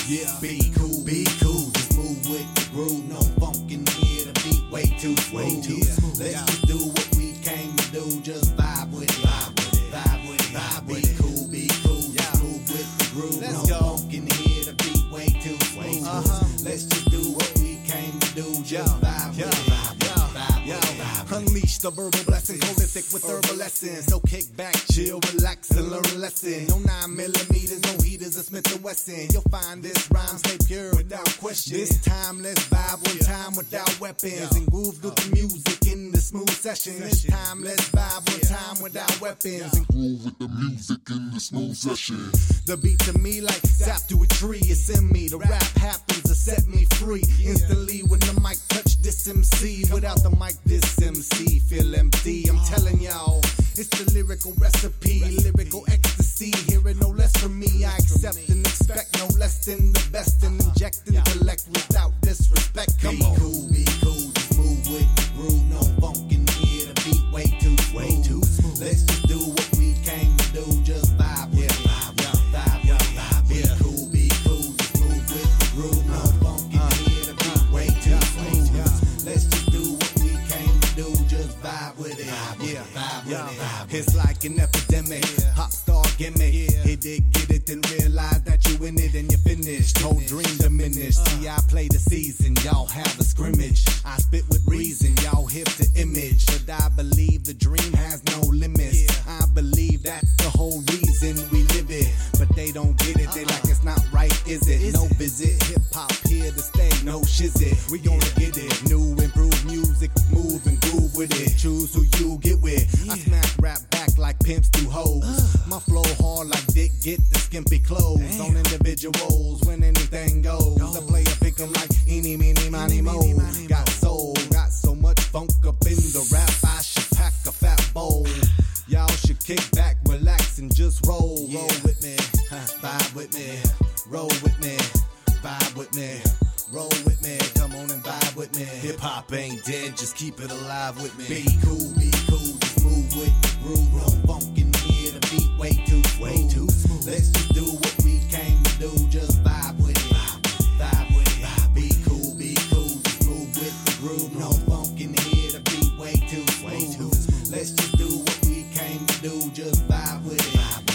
Yeah, be cool, just move with the groove. No funk in here, the beat way too smooth. Let's just do what we came to do, just vibe with it, vibe with it. Be cool, just move with the groove. Let's no go. funk in here, the beat way too smooth. Let's just do what we came to do, just vibe with it. Unleash the verbal blessing, prolific with herbal essence. So kick back, chill, relax, and learn a lesson. No 9mm, no heaters, a Smith & Wesson. You'll find this rhyme stay pure without question. This time, let's vibe one time without weapons and groove with the music in the smooth session. This time, let's vibe one time without weapons and Groove with the music in the smooth session. the beat to me like sap to a tree. It's in me. The rap happens to set me free. Instantly when the mic touch this MC. Without the mic, this MC feel empty. I'm telling y'all, it's the lyrical recipe, lyrical ecstasy. Hear it no less from me. I accept and expect no less than the best and inject intellect without disrespect. Come on. Be cool, just move with the groove. No funk in here, the beat way too smooth. Let's just do what we came to do, just vibe with it. Be cool, just move with the groove. No funk in here, the beat way too smooth. Let's just do what we came to do, just vibe with it. Vibe with it. It's like an epidemic, pop star gimmick. Hit it, get it, then realize that you in it and you're finished. Whole dream diminished. See, I play the season, y'all have a scrimmage. I spit with reason, y'all hip the image. But I believe the dream has no limits. I believe that's the whole reason we live it. But they don't get it, they like it's not right, is it? No visit, hip hop here to stay, no shizit. We gonna get it, new improved music, move and groove with it. Choose who you get with. I smash rap back like pimps do hoes. My flow hard like dick, get the skimpy clothes. On individuals, when anything goes. I play a pick 'em like eeny, meeny, miny, mo. Got soul, got so much funk up in the rap, I should pack a fat bowl. Y'all should kick back, relax, and just roll. Roll with me, vibe with me, roll with me, vibe with me, roll with me. Come on and vibe with me. Hip hop ain't dead, just keep it alive with me. Be cool, just move with the groove. No funk in here, the beat way too smooth. Let's just do what we came to do, just vibe with it. Vibe with it. Be cool, just move with the groove. No funk in here, the beat way too smooth. Let's just do what we came to do, just vibe with it.